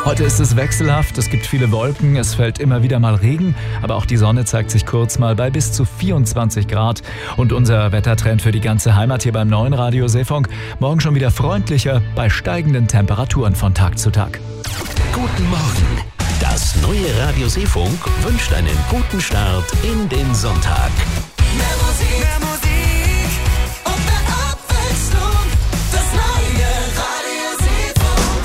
Heute ist es wechselhaft, es gibt viele Wolken, es fällt immer wieder mal Regen, aber auch die Sonne zeigt sich kurz mal bei bis zu 24 Grad. Und unser Wettertrend für die ganze Heimat hier beim neuen Radio Seefunk, morgen schon wieder freundlicher bei steigenden Temperaturen von Tag zu Tag. Guten Morgen! Das neue Radio Seefunk wünscht einen guten Start in den Sonntag. Mehr Musik und mehr Abwechslung. Das neue Radio Seefunk.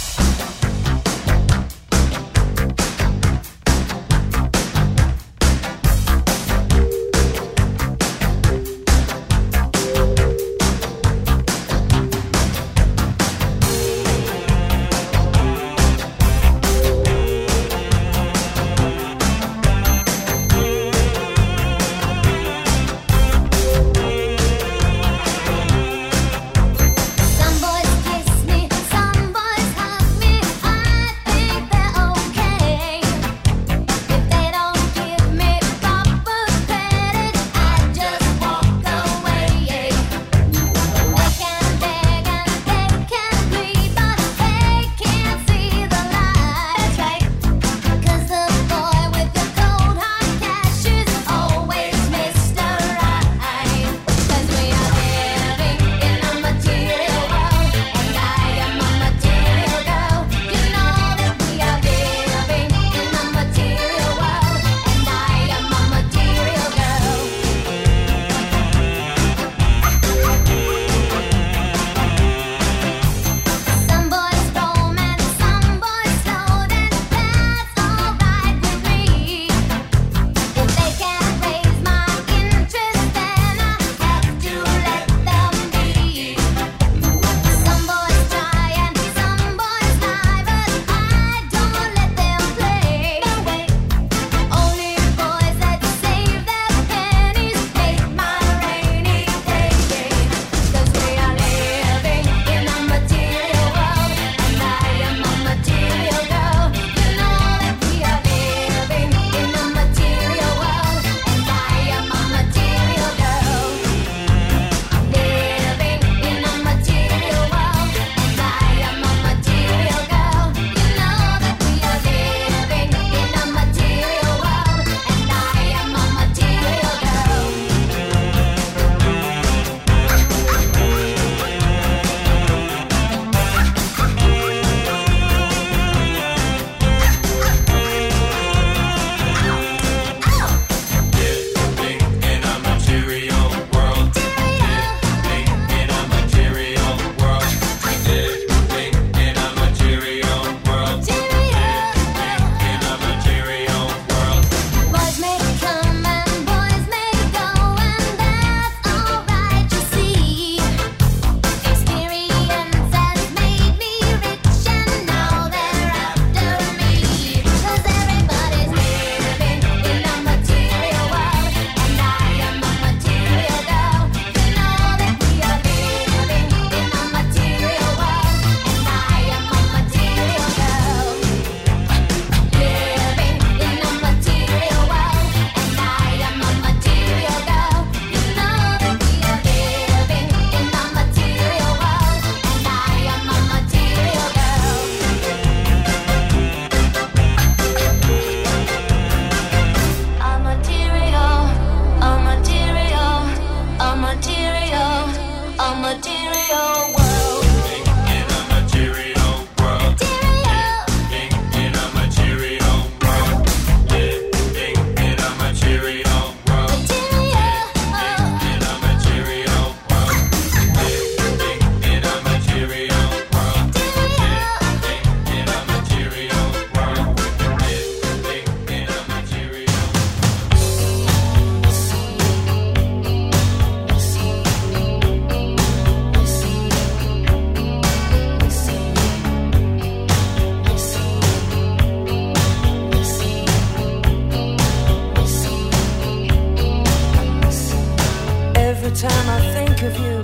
time I think of you,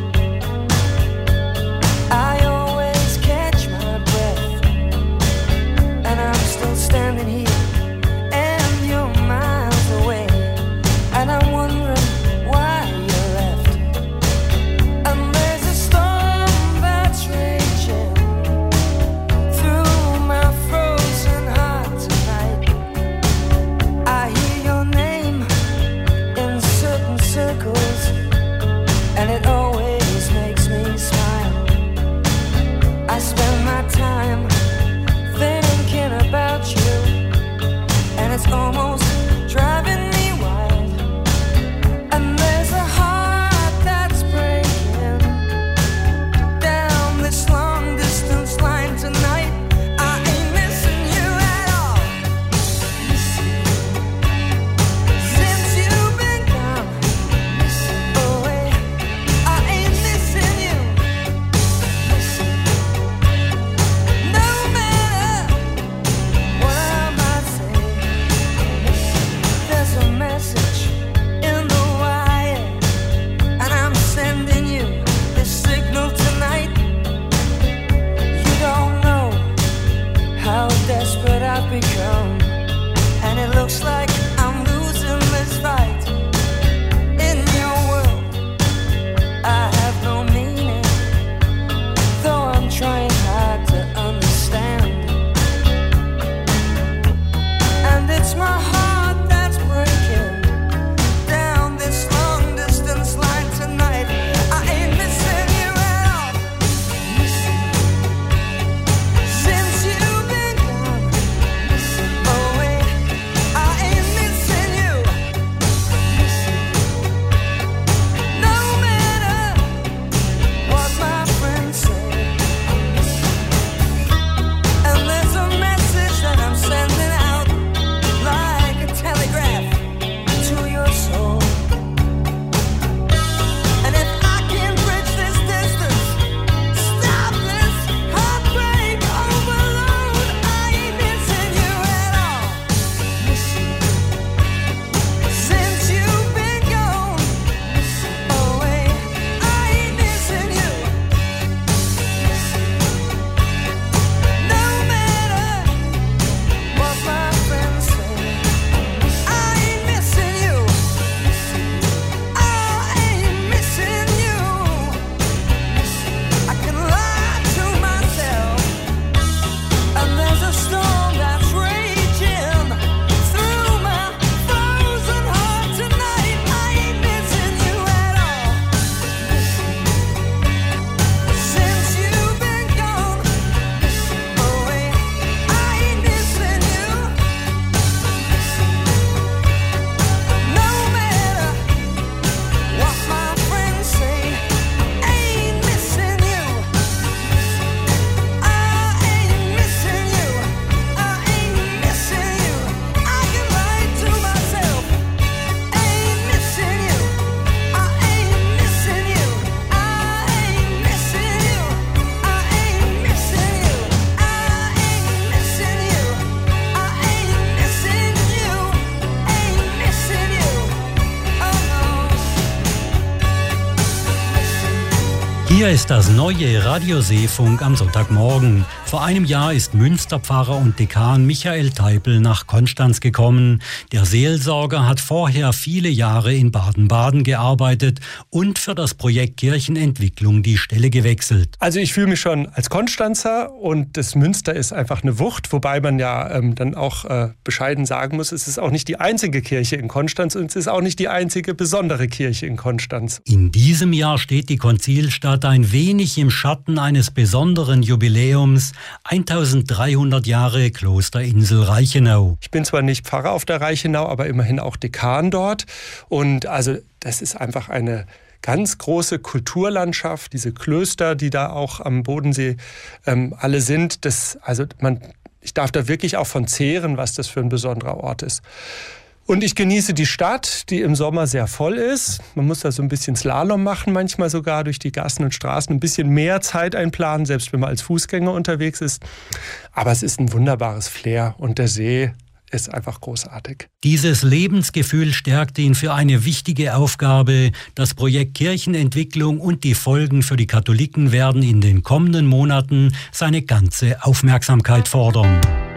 I always catch my breath, and I'm still standing here, and you're miles away, and I'm wondering why you left. And there's a storm that's raging through my desperate I've become, and it looks like I'm losing this fight. In your world, I have no meaning, though I'm trying hard to understand. And it's my heart that's breaking down this long distance line tonight. I ain't missing you at all. Since you've been gone away, I ain't missing you. No matter what my friends say. And there's a message that I'm sending out like a telegraph to your soul. And if I can bridge this distance, stop this heartbreak overload, I ain't missing you at all. Since you've been gone away, I ain't missing you. No matter what my friends say, I ain't missing you. I ain't missing you. I can lie to myself, and there's a storm that's raging through my frozen heart tonight. I ain't missing you at all. Since you've been gone away, I ain't missing you. No matter what my friends say, I ain't missing you. I ain't missing you. I ain't missing you. I can lie to myself. Ain't missing you. I ain't missing you. I ain't missing you. I ain't missing you. I ain't missing you. I ain't missing you. Ain't missing you. Oh no. Hier ist das neue Radio Seefunk am Sonntagmorgen. Vor einem Jahr ist Münsterpfarrer und Dekan Michael Teipel nach Konstanz gekommen. Der Seelsorger hat vorher viele Jahre in Baden-Baden gearbeitet und für das Projekt Kirchenentwicklung die Stelle gewechselt. Also ich fühle mich schon als Konstanzer und das Münster ist einfach eine Wucht, wobei man ja dann auch bescheiden sagen muss, es ist auch nicht die einzige Kirche in Konstanz und es ist auch nicht die einzige besondere Kirche in Konstanz. In diesem Jahr steht die Konzilsstadt ein wenig im Schatten eines besonderen Jubiläums, 1300 Jahre Klosterinsel Reichenau. Ich bin zwar nicht Pfarrer auf der Reichenau, aber immerhin auch Dekan dort und also das ist einfach eine ganz große Kulturlandschaft, diese Klöster, die da auch am Bodensee alle sind. Ich darf da wirklich auch von zehren, was das für ein besonderer Ort ist. Und ich genieße die Stadt, die im Sommer sehr voll ist. Man muss da so ein bisschen Slalom machen, manchmal sogar durch die Gassen und Straßen, ein bisschen mehr Zeit einplanen, selbst wenn man als Fußgänger unterwegs ist. Aber es ist ein wunderbares Flair und der See ist einfach großartig. Dieses Lebensgefühl stärkt ihn für eine wichtige Aufgabe. Das Projekt Kirchenentwicklung und die Folgen für die Katholiken werden in den kommenden Monaten seine ganze Aufmerksamkeit fordern.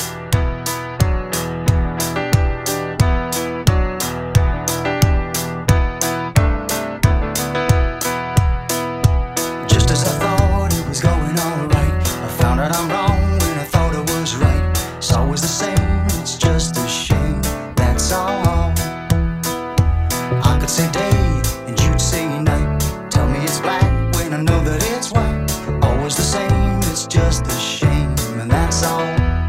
Just as I thought it was going all right, I found out I'm wrong when I thought it was right. It's always the same, it's just a shame, that's all. I could say day and you'd say night. Tell me it's black when I know that it's white. Always the same, it's just a shame, and that's all.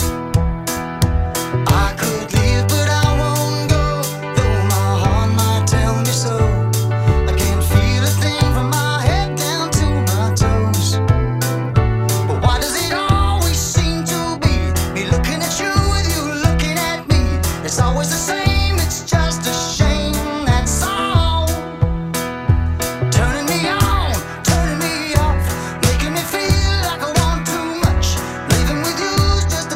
I could leave but I won't go, though my heart might tell me so. I can't feel a thing from my head down to my toes. But why does it always seem to be me looking at you with you looking at me? It's always the same, it's just a shame, that's all. Turning me on, turning me off, making me feel like I want too much. Living with you's just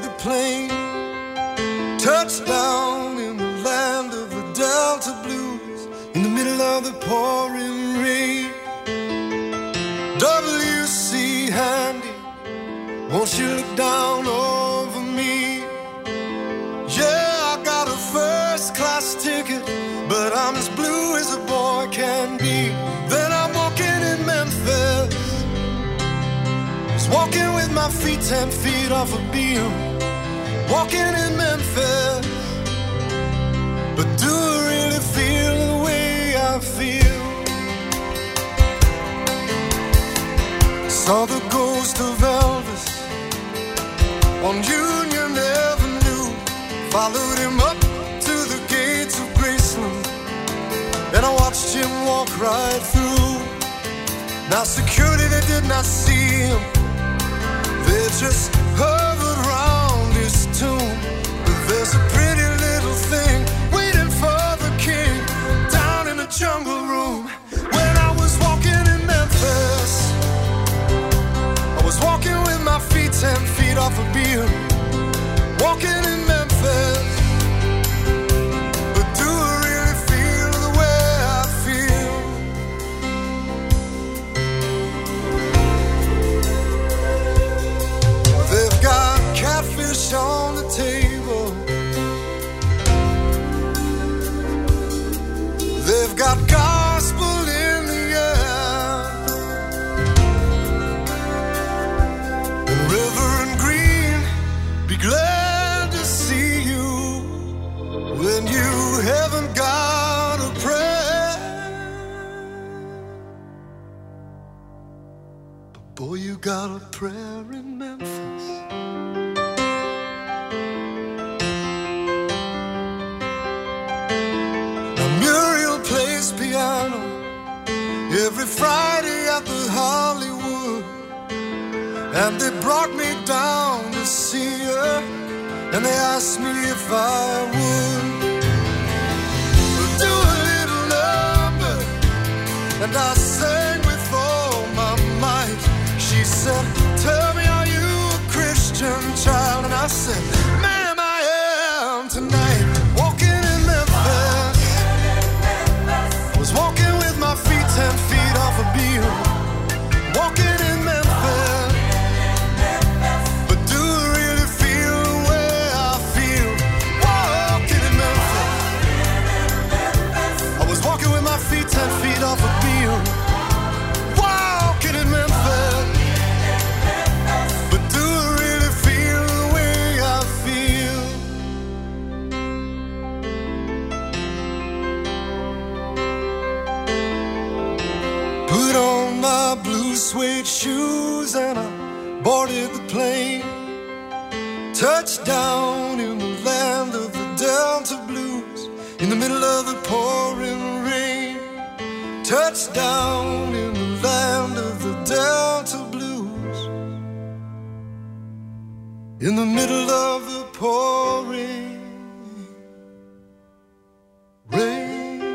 the plane, touchdown in the land of the Delta Blues, in the middle of the pouring rain. W.C. Handy, won't you look down over me? Yeah, I got a first-class ticket, but I'm as blue as a boy can be. Then I'm walking in Memphis, was walking with my feet 10 feet off a beam. Walking in Memphis, but do I really feel the way I feel? Saw the ghost of Elvis on Union Avenue, followed him up to the gates of Graceland, and I watched him walk right through. Now security, they did not see him, they just hovered around his tomb. But there's a pretty little thing waiting for the king down in the jungle room. When I was walking in Memphis, I was walking with my feet 10 feet off a beam. Walking in Memphis, but do I really feel the way I feel? They've got catfish on the table, they've got gospel in the air, and Reverend Green, be glad to see you when you haven't got a prayer. But boy, you got a prayer in Memphis. Now Muriel plays piano every Friday at the Hollywood, and they brought me down to see her, and they asked me if I would do a little number, and I sang with all my might. She said, tell me, are you a Christian child? And I said, ma'am, I am tonight. Walking in Memphis, I was walking with my feet 10 feet off a beam. Walking in Memphis, but do I really feel the way I feel? Walking in Memphis, I was walking with my feet 10 feet off a beam. Walking in Memphis, but do I really feel the way I feel? Put on my blue suede shoes and I boarded the plane. Touchdown in the land of the Delta Blues, in the middle of the pouring rain. Touchdown in the land of the Delta Blues, in the middle of the pouring rain.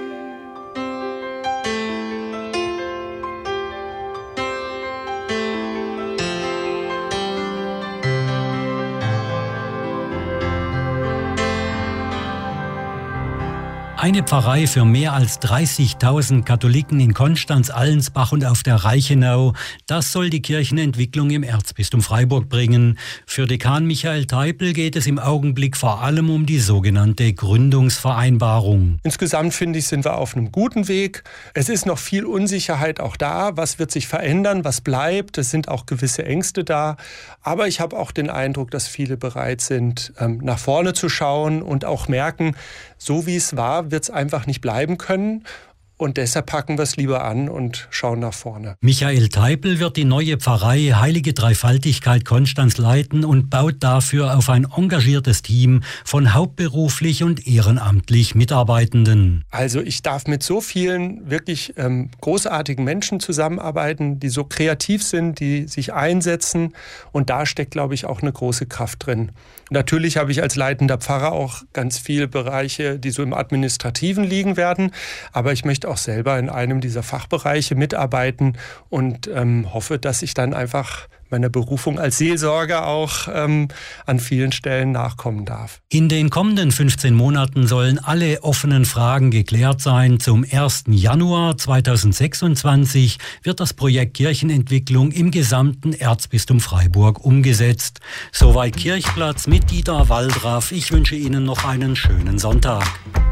Eine Pfarrei für mehr als 30.000 Katholiken in Konstanz, Allensbach und auf der Reichenau. Das soll die Kirchenentwicklung im Erzbistum Freiburg bringen. Für Dekan Michael Teipel geht es im Augenblick vor allem um die sogenannte Gründungsvereinbarung. Insgesamt finde ich, sind wir auf einem guten Weg. Es ist noch viel Unsicherheit auch da. Was wird sich verändern? Was bleibt? Es sind auch gewisse Ängste da. Aber ich habe auch den Eindruck, dass viele bereit sind, nach vorne zu schauen und auch merken, so wie es war, wird es einfach nicht bleiben können. Und deshalb packen wir es lieber an und schauen nach vorne. Michael Teipel wird die neue Pfarrei Heilige Dreifaltigkeit Konstanz leiten und baut dafür auf ein engagiertes Team von hauptberuflich und ehrenamtlich Mitarbeitenden. Also ich darf mit so vielen wirklich großartigen Menschen zusammenarbeiten, die so kreativ sind, die sich einsetzen. Und da steckt, glaube ich, auch eine große Kraft drin. Natürlich habe ich als leitender Pfarrer auch ganz viele Bereiche, die so im Administrativen liegen werden. Aber ich möchte auch auch selber in einem dieser Fachbereiche mitarbeiten und hoffe, dass ich dann einfach meiner Berufung als Seelsorger auch an vielen Stellen nachkommen darf. In den kommenden 15 Monaten sollen alle offenen Fragen geklärt sein. Zum 1. Januar 2026 wird das Projekt Kirchenentwicklung im gesamten Erzbistum Freiburg umgesetzt. Soweit Kirchplatz mit Dieter Waldraff. Ich wünsche Ihnen noch einen schönen Sonntag.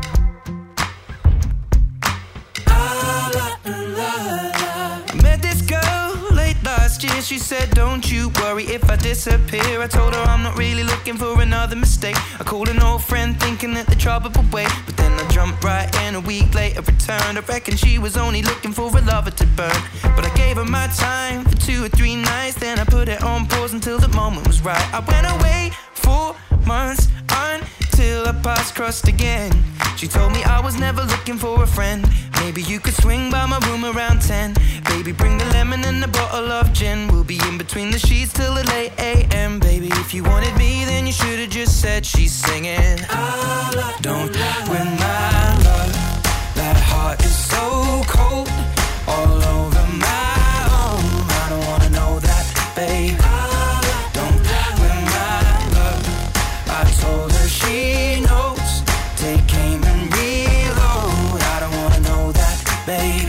She said, don't you worry if I disappear. I told her I'm not really looking for another mistake. I called an old friend thinking that the trouble would wait, but then I jumped right in. A week later returned. I reckon she was only looking for a lover to burn, but I gave her my time for 2 or 3 nights. Then I put it on pause until the moment was right. I went away 4 months until our paths crossed again. She told me I was never looking for a friend. Maybe you could swing by my room around 10. Baby, bring the lemon and a bottle of gin. We'll be in between the sheets till the late a.m. Baby, if you wanted me, then you should've just said she's singing. Don't win my love. That heart is so cold, all over my own. I don't wanna know that, babe. Don't win my love. I told her she knows. Take aim and reload. I don't wanna know that, babe.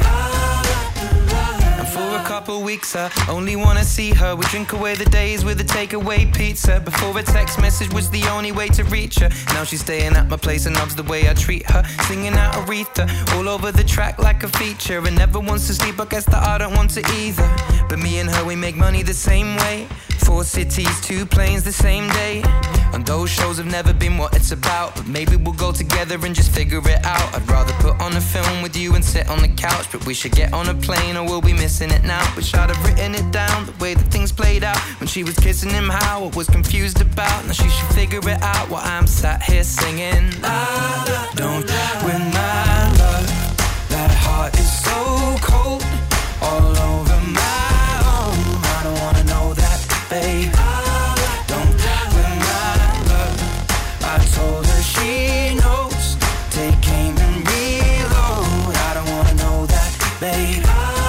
And for a couple weeks I only wanna see her. We drink away the days with a takeaway pizza. Before a text message was the only way to reach her. Now she's staying at my place and loves the way I treat her. Singing out Aretha all over the track like a feature. And never wants to sleep, I guess that I don't want to either. But me and her, we make money the same way. 4 cities, 2 planes the same day. And those shows have never been what it's about, but maybe we'll go together and just figure it out. I'd rather put on a film with you and sit on the couch, but we should get on a plane or we'll be missing it now. Wish I'd have written it down, the way that things played out. When she was kissing him, how I was confused about. Now she should figure it out while I'm sat here singing. Don't win my love. That heart is so cold, all over my own. I don't wanna know that, babe. Don't win my love. I told her she knows. Take aim and reload. I don't wanna know that, babe.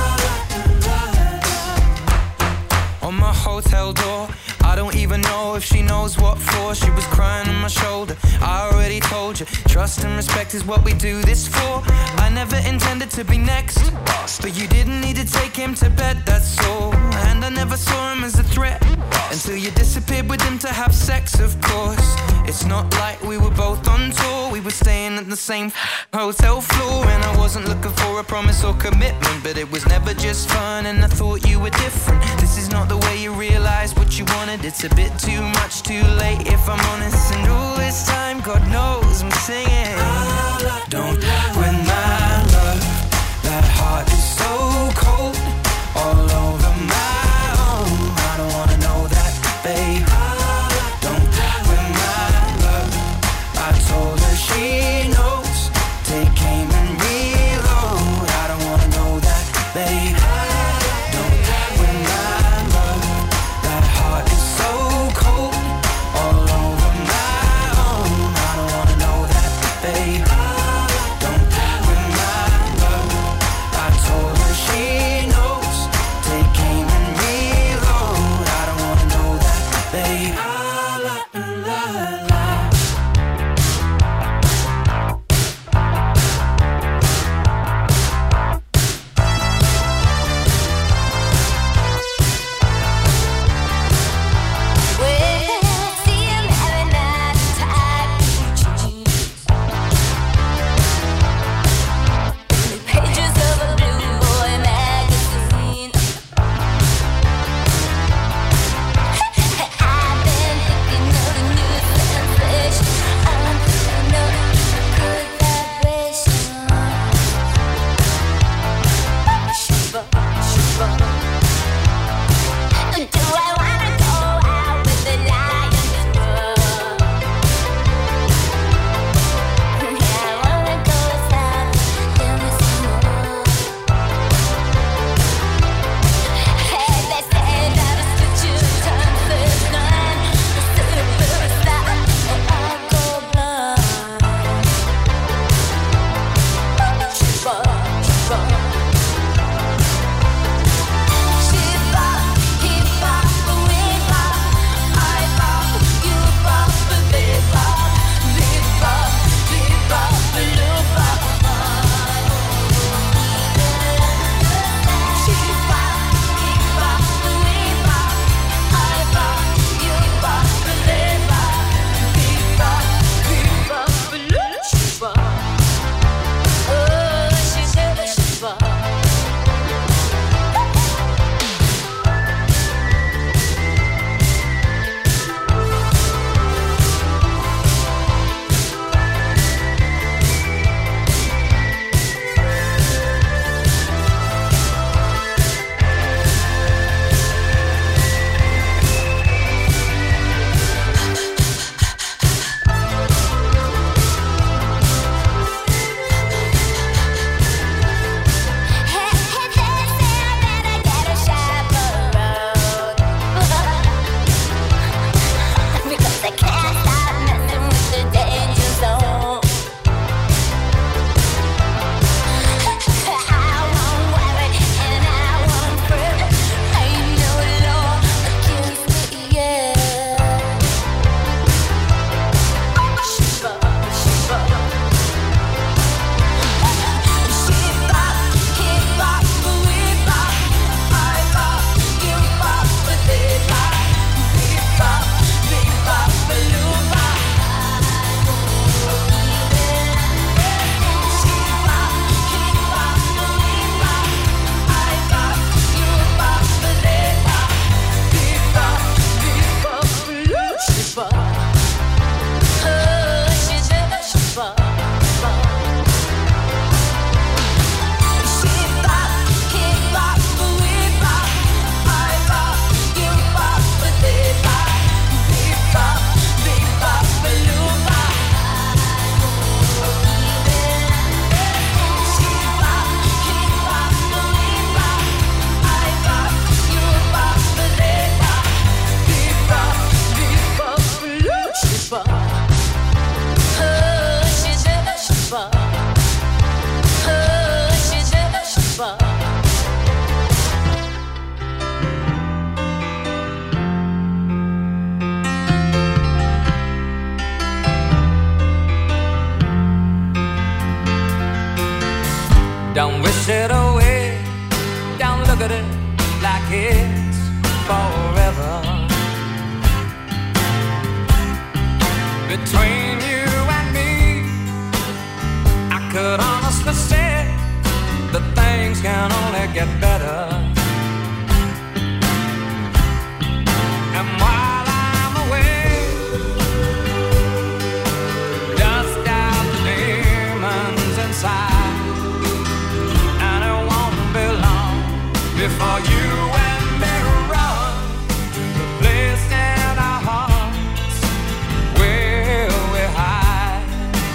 On my hotel door, I don't even know if she knows what for. She was crying on my shoulder. I already told you, trust and respect is what we do this for. I never intended to be next, but you didn't need to take him to bed, that's all. And I never saw him as a threat until you disappeared with him to have sex, of course. It's not like we were both on tour. We were staying at the same hotel floor. And I wasn't looking for a promise or commitment, but it was never just fun and I thought you were different. This is not the way you realize what you wanted. It's a bit too much too late if I'm honest. And all this time, God knows I'm singing. Don't win my love. That heart is so cold, all over my own. I don't wanna know that, babe. Don't win my love. I told her she knows. Take aim and reload. I don't wanna know that, babe. Don't win my love. That heart is so cold, all over my Don't wish it away, don't look at it like it's forever. Between you and me, I could honestly say that things can only get better. And while I'm away, dust out the demons inside, and it won't be long before you and me run to the place in our hearts where we hide.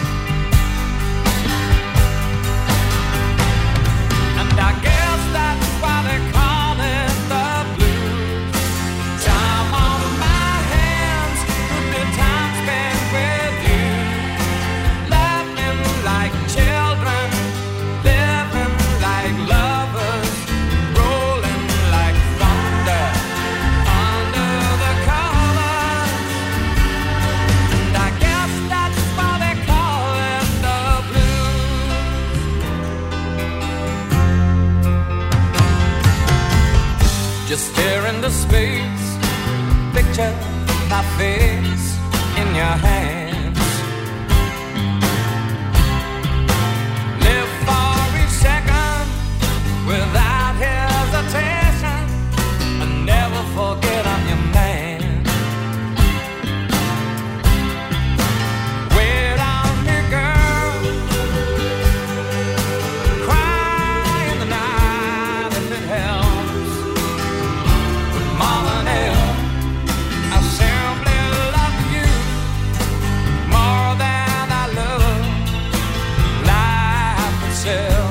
And I guess that's why they call it the blues. Time on my hands, good time spent with you, laughing like children, living like lovers, rolling like thunder under the covers. And I guess that's why they call it the blues. Just stare into space, picture my face in your hands. Live for each second without hesitation, and never forget I'm your man. Wait on me, girl, cry in the night if it helps. But more than ever, I simply love you more than I love life itself.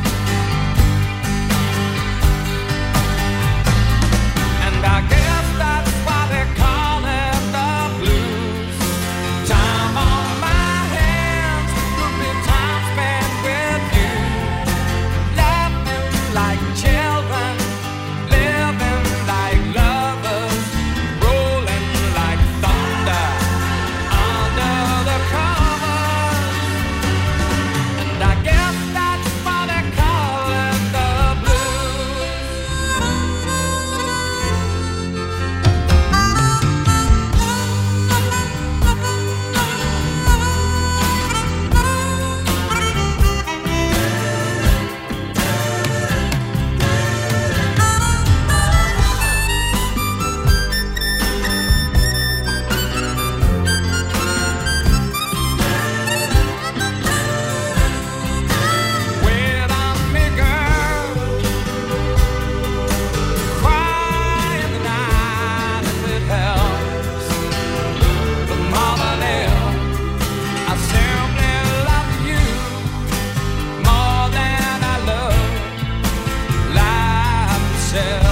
And I guess that's why they call it the blues. Time on my hands, could be time spent with you, laughing like children, living like lovers, rolling like thunder under the covers. And I guess that's why they call it the blues. Wait on me, girl, cry in the night if it helps. But more than ever, I simply love you more than I love life itself.